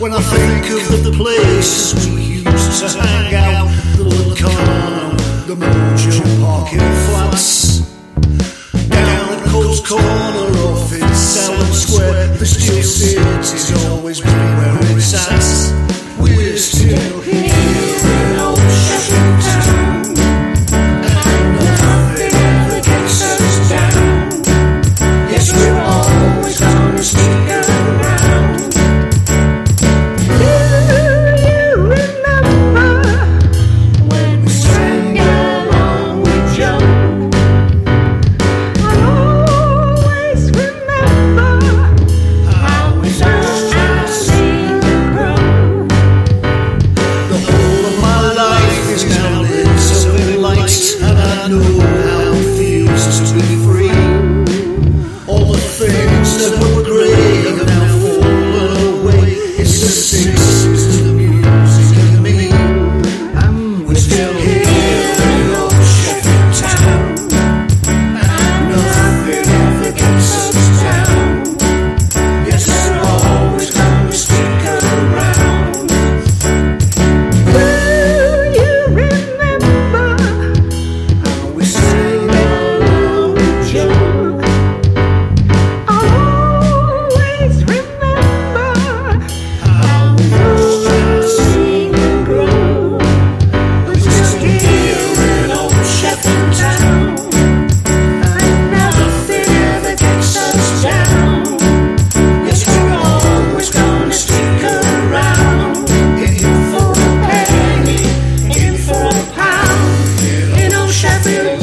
When I think of the places we used to hang out, the Locarno, the Mojo parking flats, down at Cole's Corner off in Salem Square, the Steel City's always been where it's at. We're still here in old Sheffield town, and nothing ever gets us down. Yes, we're always gonna stick around. Know how it feels to be free. All the things that were grey have now fallen away. It's the sixes, the music and me, and we're still here in old Sheffield town, and nothing ever gets us down. Yes, we're always gonna stick around. Do you remember? We sang along with you. I'll always remember How we used to sing and grow. We're still here in old Sheffield town, and nothing ever gets us down. Yes, we're always gonna stick around. In for a penny, in for a pound, in old Sheffield.